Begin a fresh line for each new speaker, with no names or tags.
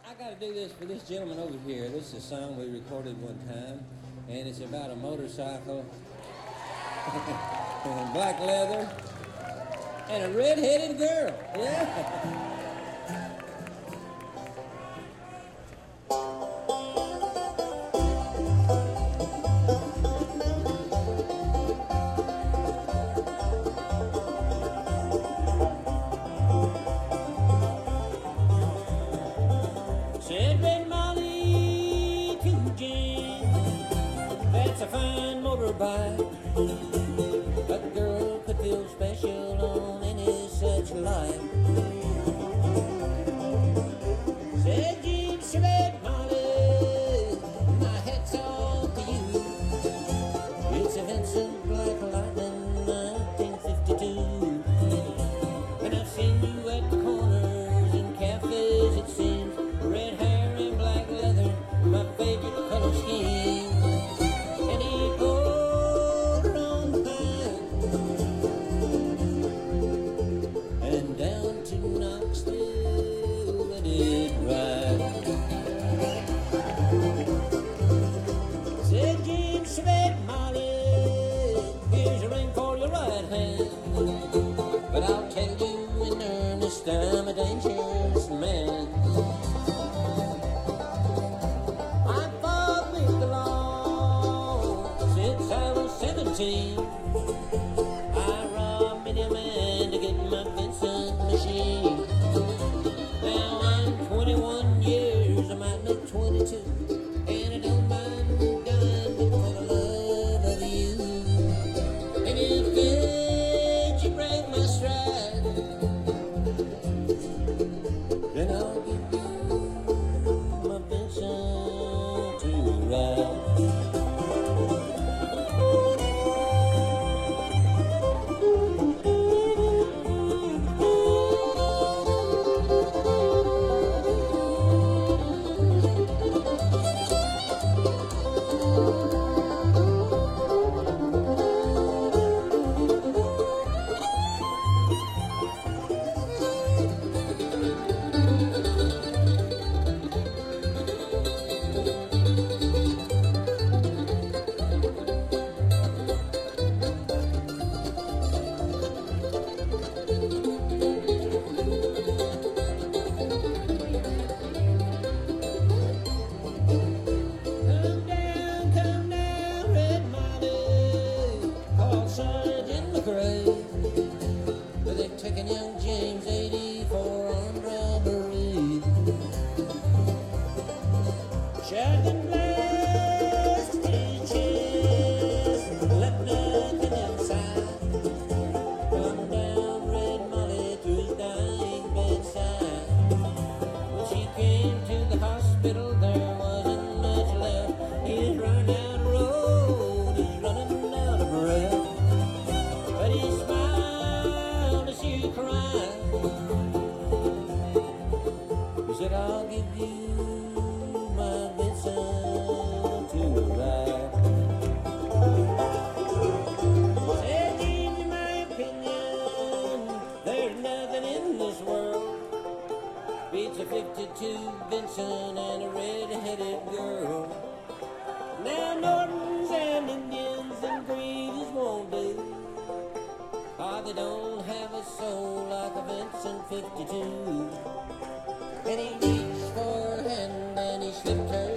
I got to do this for this gentleman over here. This is a song we recorded one time, and it's about a motorcycle and black leather and a red-headed girl. Yeah. Said Red Molly to Jim, that's a fine motorbike. A girl could feel special on any such life. Said Jim, she Red Molly, my hat's off to you. It's a Vincent Black Lightning 1952. And I've seen you at the corners and cafes, it seems. Red hair and black leather, my favorite color scheme. And he pulled her on the pine and down to Knoxville let it ride. Said Jim, said Molly, here's a ring for your right hand, but I'll tell you in earnest I'm a dangerous man. I robbed many a man to get my Vincent machine. Now I'm 21 years, I might look 22, and I don't mind dying for the love of you. And if good you break my stride, then I'll give you my Vincent to ride. But they've taken young James 80 for armed robbery. Shot and blast his chest, left nothing inside. Come down Red Molly to his dying bedside. When she came to the hospital, there wasn't much left. He's run out of road, he's running out of breath. But he smiled as she cried. He said, I'll give you my Vincent to ride. Said, Jim, in my opinion, there's nothing in this world beats a 52 Vincent and a red-headed girl. Now Nortons and Indians and Greaves won't do. They don't have a soul like a Vincent 52. And he reached for her hand and he slipped her